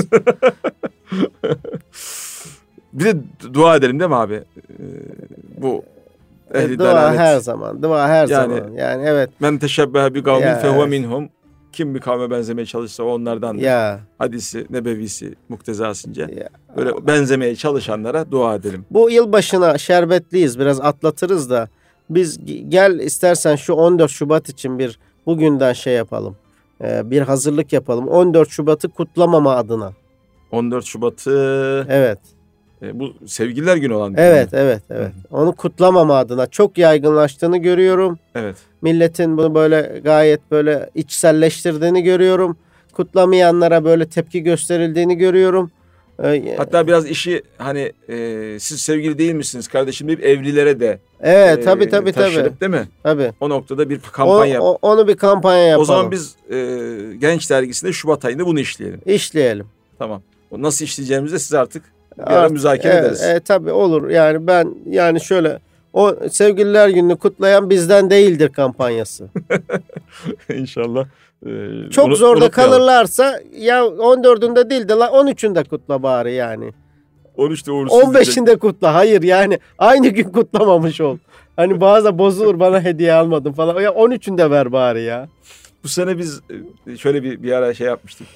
Bir de dua edelim değil mi abi? Bu dua her zaman. Zaman. Yani evet. Men teşebbehe bi kavmin fehuve minhum. Kim bir kavme benzemeye çalışsa o onlardandır. Ya. Hadisi, nebevisi, muktezasınca. Böyle benzemeye çalışanlara dua edelim. Bu yılbaşına şerbetliyiz. Biraz atlatırız da. Biz gel istersen şu 14 Şubat için bugünden yapalım. Bir hazırlık yapalım. 14 Şubat'ı kutlamama adına. 14 Şubat'ı... Evet. Bu Sevgililer Günü olan. Evet. Onu kutlamama adına çok yaygınlaştığını görüyorum. Evet. Milletin bunu böyle gayet böyle içselleştirdiğini görüyorum. Kutlamayanlara böyle tepki gösterildiğini görüyorum. Hatta biraz işi siz sevgili değil misiniz kardeşim deyip evlilere de tabii. taşırıp değil mi? Tabii. O noktada bir kampanya onu bir kampanya yapalım. O zaman biz Genç Dergisi'nde Şubat ayında bunu işleyelim. Tamam. Nasıl işleyeceğimizi de siz artık müzakere ederiz. Tabii olur. Yani ben şöyle O sevgililer gününü kutlayan bizden değildir kampanyası. İnşallah. Çok zorda kalırlarsa ya 14'ünde değil de 13'ünde kutla bari yani. 13'te uğursuz 15'inde kutla. Hayır yani aynı gün kutlamamış ol. Hani bazen bozulur bana hediye almadım falan. Ya 13'ünde ver bari ya. Bu sene biz şöyle bir ara şey yapmıştık.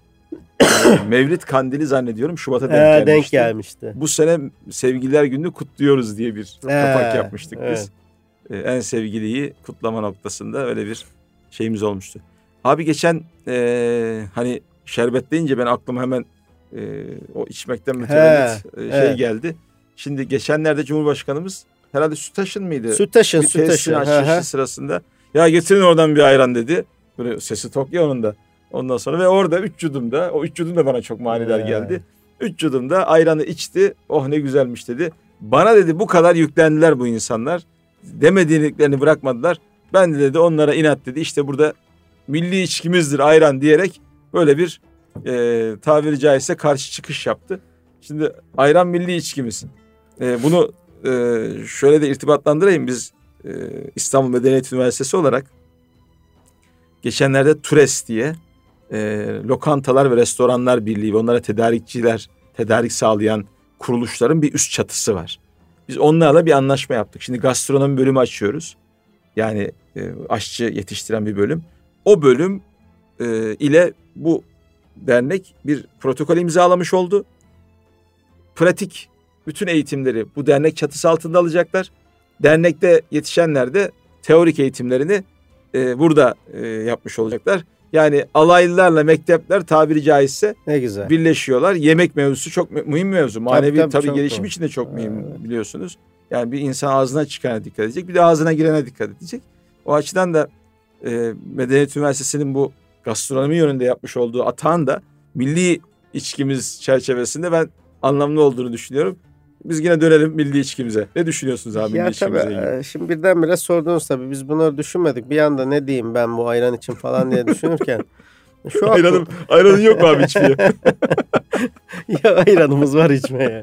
Mevlid Kandili zannediyorum Şubat'a denk gelmişti. Bu sene Sevgililer Günü'nü kutluyoruz diye bir kapak yapmıştık biz. En sevgiliyi kutlama noktasında öyle bir şeyimiz olmuştu. Abi geçen hani şerbet deyince ben aklıma hemen o içmekten mütevellit geldi. Şimdi geçenlerde Cumhurbaşkanımız herhalde Sütaş'ın mıydı? Sütaş'ın. Açılışı sırasında ya getirin oradan bir ayran dedi. Böyle sesi tok ya onun da. Ondan sonra ve orada 3 yudumda, o 3 yudum da bana çok manidar geldi. 3 yudumda ayranı içti. Oh ne güzelmiş dedi. Bana dedi bu kadar yüklendiler bu insanlar. Demediklerini bırakmadılar. Ben de dedi onlara inat dedi. İşte burada milli içkimizdir ayran diyerek böyle bir tabiri caizse karşı çıkış yaptı. Şimdi ayran milli içkimiz. Bunu şöyle de irtibatlandırayım. Biz İstanbul Medeniyet Üniversitesi olarak geçenlerde TURES diye Lokantalar ve Restoranlar Birliği ve onlara tedarik sağlayan kuruluşların bir üst çatısı var. Biz onlarla bir anlaşma yaptık. Şimdi gastronomi bölümü açıyoruz. Yani aşçı yetiştiren bir bölüm. O bölüm ile bu dernek bir protokol imzalamış oldu. Pratik bütün eğitimleri bu dernek çatısı altında alacaklar. Dernekte yetişenler de teorik eğitimlerini burada yapmış olacaklar. Yani alaylılarla mektepler tabiri caizse ne güzel birleşiyorlar. Yemek mevzusu çok mühim mevzu. Manevi tabii gelişim doğru. için de çok mühim biliyorsunuz. Yani bir insan ağzına çıkana dikkat edecek. Bir de ağzına girene dikkat edecek. O açıdan da Medeniyet Üniversitesi'nin bu gastronomi yönünde yapmış olduğu atağın da milli içkimiz çerçevesinde ben anlamlı olduğunu düşünüyorum. Biz yine dönelim milli içkimize. Ne düşünüyorsunuz abi milli içkimize ilgili? Şimdi birdenbire sordunuz tabii. Biz bunları düşünmedik. Bir anda ne diyeyim ben bu ayran için falan diye düşünürken. Ayranın yok mu abi içmeye? Ya ayranımız var içmeye.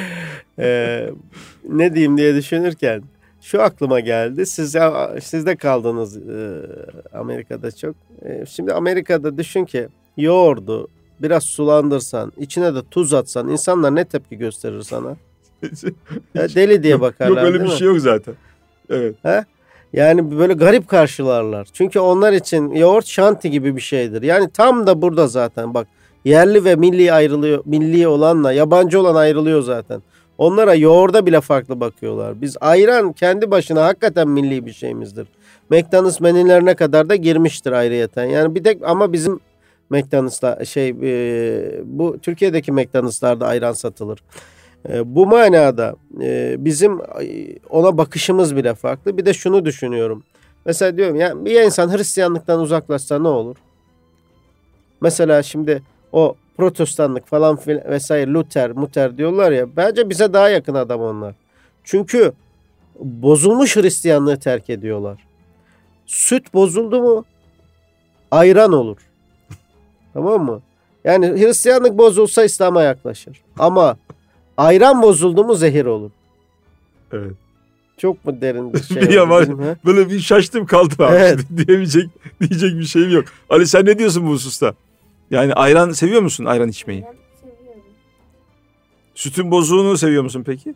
Ne diyeyim diye düşünürken şu aklıma geldi. Siz de kaldınız Amerika'da çok. Şimdi Amerika'da düşün ki yoğurdu biraz sulandırsan, içine de tuz atsan insanlar ne tepki gösterir sana? Deli diye bakarlar. Yok öyle bir şey yok zaten. Evet. Yani böyle garip karşılarlar. Çünkü onlar için yoğurt şanti gibi bir şeydir. Yani tam da burada zaten bak yerli ve milli ayrılıyor. Milli olanla yabancı olan ayrılıyor zaten. Onlara yoğurda bile farklı bakıyorlar. Biz ayran kendi başına hakikaten milli bir şeyimizdir. McDonald's menülerine kadar da girmiştir ayrıyeten. Yani bir tek ama bizim McDonald's'ta bu Türkiye'deki McDonald's'larda ayran satılır. Bu manada bizim ona bakışımız bile farklı. Bir de şunu düşünüyorum. Mesela diyorum ya bir insan Hristiyanlıktan uzaklaşsa ne olur? Mesela şimdi o protestanlık falan vesaire Luther diyorlar ya. Bence bize daha yakın adam onlar. Çünkü bozulmuş Hristiyanlığı terk ediyorlar. Süt bozuldu mu ayran olur. Tamam mı? Yani Hristiyanlık bozulsa İslam'a yaklaşır. Ama ayran bozuldu mu zehir olur. Evet. Çok mu derin bir şey ya böyle bir şaştım kaldım abi. Evet. Diyecek bir şeyim yok. Ali sen ne diyorsun bu hususta? Yani ayran seviyor musun ayran içmeyi? Ben seviyorum. Sütün bozduğunu seviyor musun peki?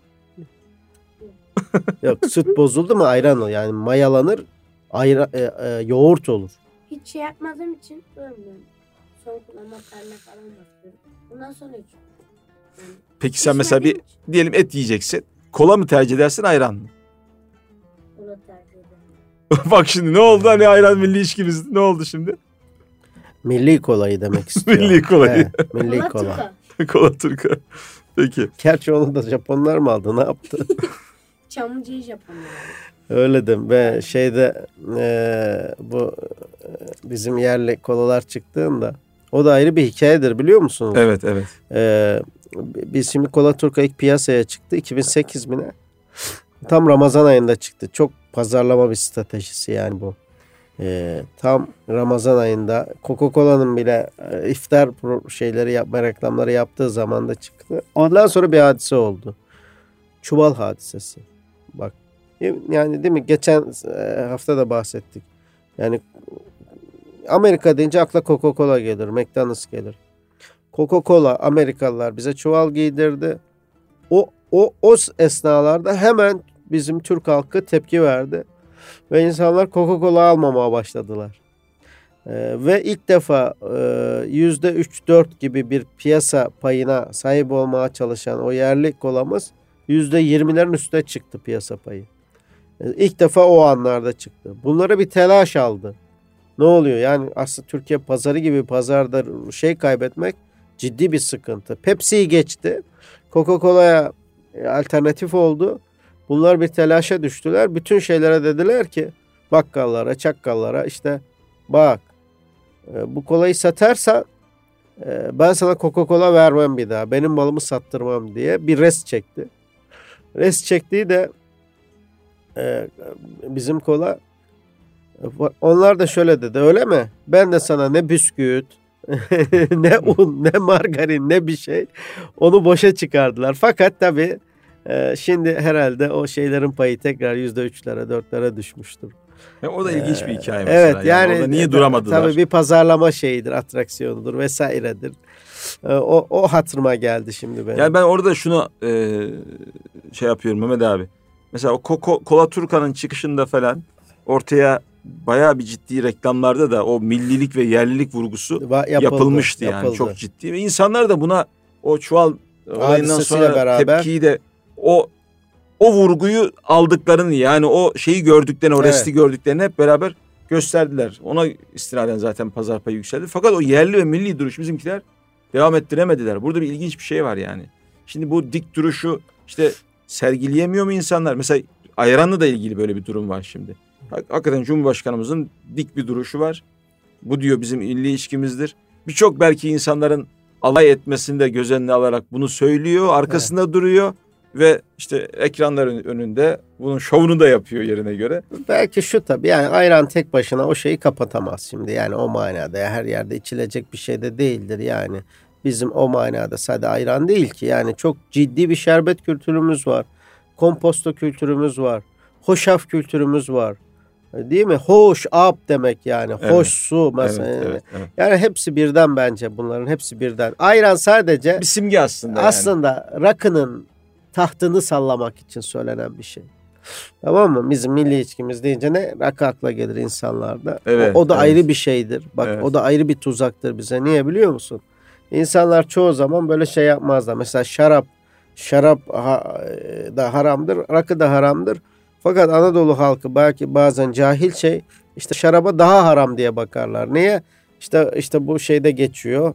Yok süt bozuldu mu ayran o yani mayalanır yoğurt olur. Hiç şey yapmadığım için ölmüyorum. Son kullanma tarihine falan bakıyorum. Bundan sonra hiç. Yani peki sen mesela diyelim et yiyeceksin. Kola mı tercih edersin ayran mı? Kola tercih ederim. Bak şimdi ne oldu hani ayran milli içkimiz ne oldu şimdi? Milli kolayı demek istiyorum. Milli kolayı. Milli kola. Kola Turka. Peki. Gerçi onu da Japonlar mı aldı ne yaptı? Çamlıca'yı Japonlar. Öyle de ve bu bizim yerli kolalar çıktığında o da ayrı bir hikayedir biliyor musunuz? Evet. Biz şimdi Kola Turka ilk piyasaya çıktı 2008 mi ne? Tam Ramazan ayında çıktı. Çok pazarlama bir stratejisi yani bu. Tam Ramazan ayında Coca-Cola'nın bile iftar reklamları yaptığı zamanda çıktı. Ondan sonra bir hadise oldu. Çuval hadisesi. Bak Yani değil mi? Geçen hafta da bahsettik. Yani Amerika deyince akla Coca-Cola gelir, McDonald's gelir. Coca-Cola Amerikalılar bize çuval giydirdi. O esnalarda hemen bizim Türk halkı tepki verdi. Ve insanlar Coca-Cola almamaya başladılar. Ve ilk defa %3-4 gibi bir piyasa payına sahip olmaya çalışan o yerli kolamız %20'lerin üstüne çıktı piyasa payı. İlk defa o anlarda çıktı. Bunlara bir telaş aldı. Ne oluyor? Yani aslında Türkiye pazarı gibi pazarda kaybetmek ciddi bir sıkıntı. Pepsi'yi geçti. Coca-Cola'ya alternatif oldu. Bunlar bir telaşa düştüler. Bütün şeylere dediler ki bakkallara, çakkallara işte bak bu kolayı satarsan ben sana Coca-Cola vermem bir daha. Benim malımı sattırmam diye bir res çekti. Res çektiği de bizim kola. Onlar da şöyle dedi, öyle mi? Ben de sana ne bisküvit, ne un, ne margarin, ne bir şey. Onu boşa çıkardılar. Fakat tabii şimdi herhalde o şeylerin payı tekrar %3'lere, 4'lere düşmüştür. O da ilginç bir hikaye mesela. Evet, yani orada niye duramadılar? Tabii bir pazarlama şeyidir, atraksiyonudur vesairedir. O hatırıma geldi şimdi benim. Yani ben orada şunu yapıyorum Mehmet abi. Mesela o Coca-Cola Turca'nın çıkışında falan ortaya bayağı bir ciddi reklamlarda da o millilik ve yerlilik vurgusu yapılmıştı yani. Yapıldı. Çok ciddi. Ve insanlar da buna o çuval olayından sonra beraber tepkiyi de o vurguyu aldıklarını, yani o şeyi gördüklerini, o resti gördüklerini hep beraber gösterdiler. Ona istinaden zaten pazar payı yükseldi. Fakat o yerli ve milli duruş bizimkiler devam ettiremediler. Burada bir ilginç bir şey var yani. Şimdi bu dik duruşu işte sergileyemiyor mu insanlar? Mesela ayranla da ilgili böyle bir durum var şimdi. Hakikaten Cumhurbaşkanımızın dik bir duruşu var. Bu diyor bizim milli ilişkimizdir. Birçok belki insanların alay etmesini de göz önüne alarak bunu söylüyor. Arkasında duruyor ve işte ekranların önünde bunun şovunu da yapıyor yerine göre. Belki şu tabii, yani ayran tek başına o şeyi kapatamaz şimdi. Yani o manada her yerde içilecek bir şey de değildir yani. Bizim o manada sadece ayran değil ki. Yani çok ciddi bir şerbet kültürümüz var. Komposto kültürümüz var. Hoşaf kültürümüz var. Değil mi? Hoş ab demek yani. Evet. Hoş su mesela. Evet. Yani hepsi birden bence, bunların hepsi birden. Ayran sadece bir simge aslında. Aslında rakının tahtını sallamak için söylenen bir şey. Tamam mı? Bizim milli içkimiz deyince ne? Rakı akla gelir insanlarda. Evet, o da ayrı bir şeydir. Bak o da ayrı bir tuzaktır bize. Niye biliyor musun? İnsanlar çoğu zaman böyle şey yapmazlar. Mesela şarap da haramdır, rakı da haramdır. Fakat Anadolu halkı belki bazen cahil işte şaraba daha haram diye bakarlar. Niye? İşte bu şeyde geçiyor.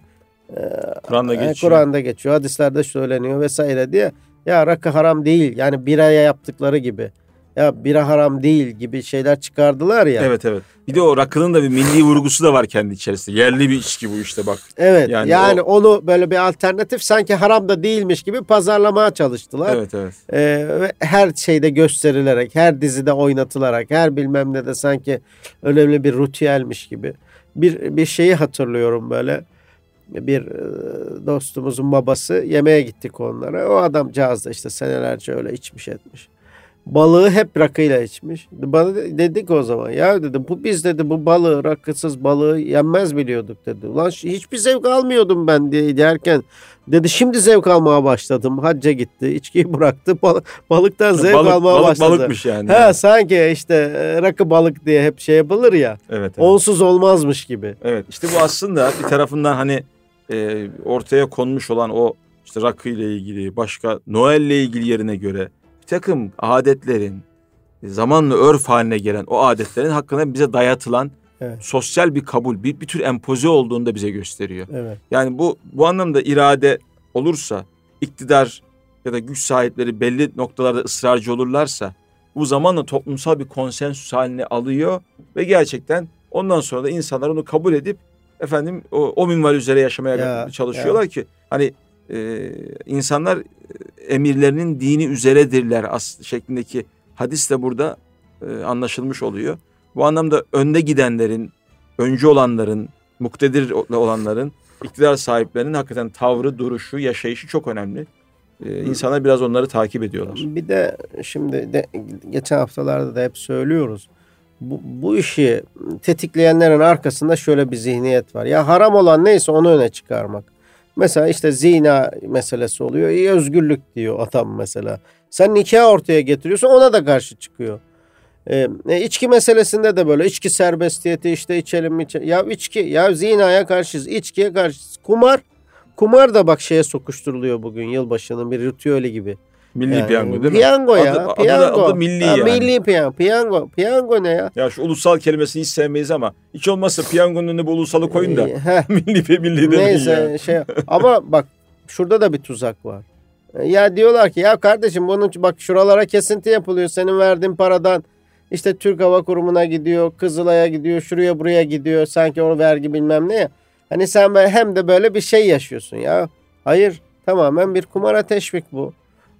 Kur'an'da geçiyor. Hadislerde söyleniyor vesaire diye. Ya rakı haram değil. Yani biraya yaptıkları gibi. Ya bira haram değil gibi şeyler çıkardılar ya. Evet. Bir de o rakının da bir milli vurgusu da var kendi içerisinde. Yerli bir içki bu işte bak. Evet. Yani onu böyle bir alternatif sanki haram da değilmiş gibi pazarlamaya çalıştılar. Evet. Ve her şeyde gösterilerek, her dizide oynatılarak, her bilmem ne de sanki önemli bir ritüelmiş gibi. Bir şeyi hatırlıyorum böyle. Bir dostumuzun babası, yemeğe gittik onlara. O adamcağız da işte senelerce öyle içmiş etmiş. Balığı hep rakıyla içmiş. Bana dedik o zaman, ya dedi biz dedi bu balığı, rakısız balığı yenmez biliyorduk dedi. Ulan hiçbir zevk almıyordum ben derken dedi şimdi zevk almaya başladım. Hacca gitti, içkiyi bıraktı, balıktan zevk almaya başladı. Balıkmış yani. Sanki işte rakı balık diye hep şey yapılır ya. Evet. Onsuz olmazmış gibi. Evet, işte bu aslında bir tarafından hani ortaya konmuş olan o işte rakı ile ilgili, başka Noel ile ilgili yerine göre bir takım adetlerin, zamanla örf haline gelen o adetlerin hakkında bize dayatılan sosyal bir kabul, bir tür empoze olduğunu da bize gösteriyor. Evet. Yani bu anlamda irade olursa, iktidar ya da güç sahipleri belli noktalarda ısrarcı olurlarsa bu zamanla toplumsal bir konsensüs haline alıyor ve gerçekten ondan sonra da insanlar onu kabul edip o minval üzere yaşamaya çalışıyorlar ki hani insanlar emirlerinin dini üzeredirler şeklindeki hadis de burada anlaşılmış oluyor. Bu anlamda önde gidenlerin, öncü olanların, muktedir olanların, iktidar sahiplerinin hakikaten tavrı, duruşu, yaşayışı çok önemli. İnsanlar biraz onları takip ediyorlar. Bir de şimdi de, geçen haftalarda da hep söylüyoruz. Bu işi tetikleyenlerin arkasında şöyle bir zihniyet var. Ya haram olan neyse onu öne çıkarmak. Mesela işte zina meselesi oluyor. Özgürlük diyor adam mesela. Sen nikahı ortaya getiriyorsun, ona da karşı çıkıyor. İçki meselesinde de böyle. İçki serbestiyeti, işte içelim. Ya içki, ya zinaya karşıyız, içkiye karşıyız. Kumar da bak şeye sokuşturuluyor bugün, yılbaşının bir ritüeli gibi. Milli Yani, piyango değil mi? Piyango ya. Piyango. Adı milli yani. Milli piyango. Piyango ne ya? Ya şu ulusal kelimesini hiç sevmeyiz ama hiç olmazsa piyangonun önüne bu ulusalı koyun da milli demeyin Neyse ya. Ama bak şurada da bir tuzak var. Ya diyorlar ki ya kardeşim bunun bak şuralara kesinti yapılıyor senin verdiğin paradan. İşte Türk Hava Kurumu'na gidiyor, Kızılay'a gidiyor, şuraya buraya gidiyor. Sanki o vergi bilmem ne ya. Hani sen hem de böyle bir şey yaşıyorsun ya. Hayır, tamamen bir kumara teşvik bu.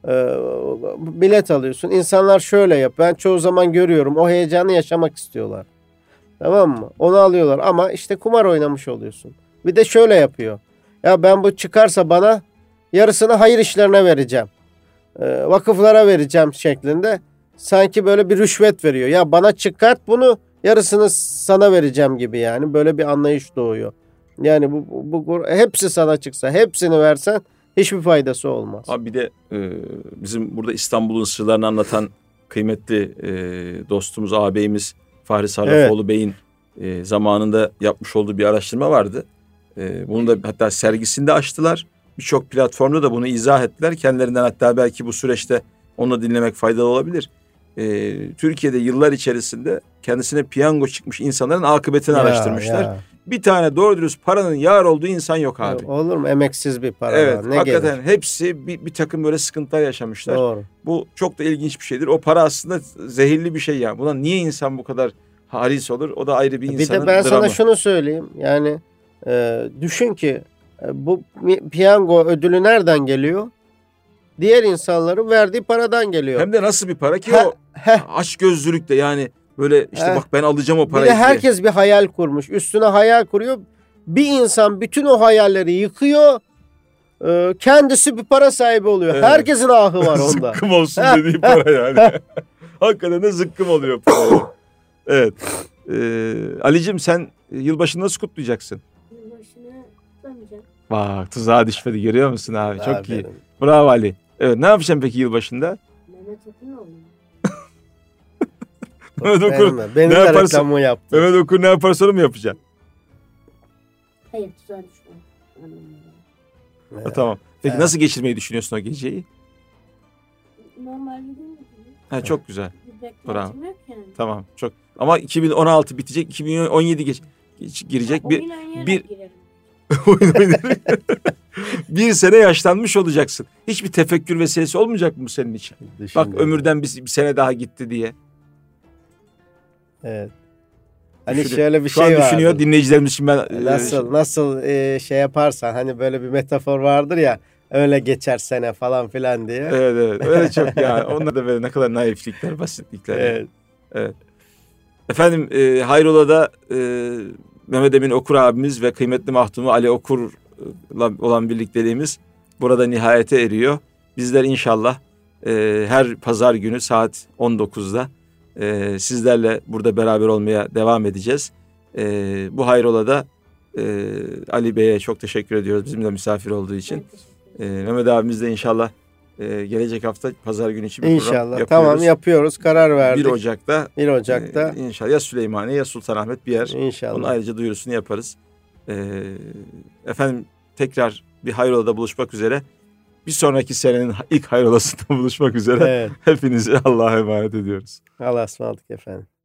Bilet alıyorsun. İnsanlar şöyle yap. Ben çoğu zaman görüyorum. O heyecanı yaşamak istiyorlar. Tamam mı? Onu alıyorlar ama işte kumar oynamış oluyorsun. Bir de şöyle yapıyor. Ya ben bu çıkarsa bana yarısını hayır işlerine vereceğim. Vakıflara vereceğim şeklinde. Sanki böyle bir rüşvet veriyor. Ya bana çıkart bunu, yarısını sana vereceğim gibi yani. Böyle bir anlayış doğuyor. Yani bu hepsi sana çıksa, hepsini versen hiçbir faydası olmaz. Abi bir de bizim burada İstanbul'un sırlarını anlatan kıymetli dostumuz, ağabeyimiz Fahri Sarrafoğlu Bey'in zamanında yapmış olduğu bir araştırma vardı. Bunu da hatta sergisinde açtılar. Birçok platformda da bunu izah ettiler. Kendilerinden hatta belki bu süreçte onu dinlemek faydalı olabilir. Türkiye'de yıllar içerisinde kendisine piyango çıkmış insanların akıbetini araştırmışlar. Ya. Bir tane doğru dürüst paranın yar olduğu insan yok abi. Olur mu? Emeksiz bir para. Evet, ne hakikaten gelir? hepsi bir takım böyle sıkıntılar yaşamışlar. Doğru. Bu çok da ilginç bir şeydir. O para aslında zehirli bir şey yani. Buna niye insan bu kadar haris olur? O da ayrı bir insanın Bir de ben dramı. sana şunu söyleyeyim. Yani düşün ki bu piyango ödülü nereden geliyor? Diğer insanların verdiği paradan geliyor. Hem de nasıl bir para ki o açgözlülükle yani böyle işte bak ben alacağım o parayı. Bir de herkes bir hayal kurmuş. Üstüne hayal kuruyor. Bir insan bütün o hayalleri yıkıyor. Kendisi bir para sahibi oluyor. Evet. Herkesin ahı var onda. Zıkkım olsun dediği para yani. Hakikaten de zıkkım oluyor para. Evet. Ali'cim sen yılbaşını nasıl kutlayacaksın? Yılbaşını kutlamayacağım. Bak tuzağa düşmedi, görüyor musun abi? Çok iyi. Bravo Ali. Evet, ne yapacaksın peki yılbaşında? Mehmet Okur ne oluyor? Mehmet Okur ne yaparsa reklamı yaptı. Mehmet Okur ne yaparsa onu mu yapacaksın? Hayır, tuzağa düşme. Evet. Tamam. Peki nasıl geçirmeyi düşünüyorsun o geceyi? Normal gibi. Ha, çok güzel. Bravo. Yani. Tamam. Çok. Ama 2016 bitecek, 2017 girecek. Bir sene yaşlanmış olacaksın. Hiçbir tefekkür vesilesi olmayacak mı senin için? Bak ömürden bir sene daha gitti diye. Evet. Hani şöyle bir şey var. Şu an düşünüyor dinleyicilerimiz için ben. Nasıl şey yaparsan hani böyle bir metafor vardır ya. Öyle geçer sene falan filan diye. Evet. Öyle çok yani. Onlar da böyle ne kadar naiflikler, basitlikler. Evet. Evet. Efendim Hayrola'da Mehmet Emin Okur abimiz ve kıymetli mahdumu Ali Okur'la olan birlikteliğimiz burada nihayete eriyor. Bizler inşallah her pazar günü saat 19'da sizlerle burada beraber olmaya devam edeceğiz. Bu Hayrola'da Ali Bey'e çok teşekkür ediyoruz bizimle misafir olduğu için. Mehmet abimiz de inşallah gelecek hafta pazar günü için bir program yapıyoruz. Tamam yapıyoruz, karar verdik. 1 Ocak'ta. İnşallah ya Süleymaniye ya Sultanahmet bir yer. İnşallah. Onun ayrıca duyurusunu yaparız. Efendim tekrar bir Hayrola'da buluşmak üzere. Bir sonraki senenin ilk Hayrola'sında buluşmak üzere. Evet. Hepinizi Allah'a emanet ediyoruz. Allah'a ısmarladık efendim.